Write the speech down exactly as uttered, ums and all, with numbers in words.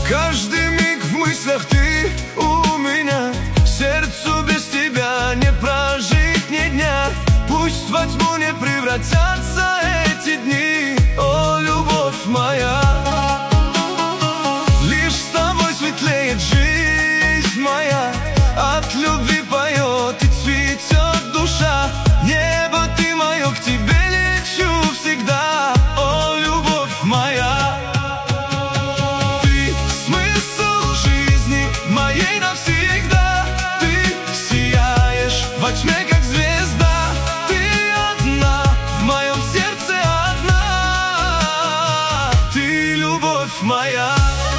Каждый миг в мыслях ты у меня, сердцу без тебя не прожить ни дня. Пусть во тьму не превратятся эти дни, о, любовь моя. Лишь с тобой светлеет жизнь моя, от любви поет и цветет душа. Небо ты мое, к тебе лечу всегда, о, любовь моя. Ты смысл жизни моей навсегда, ты сияешь во тьме, как звезда. Ты одна, в моем сердце одна, ты любовь моя.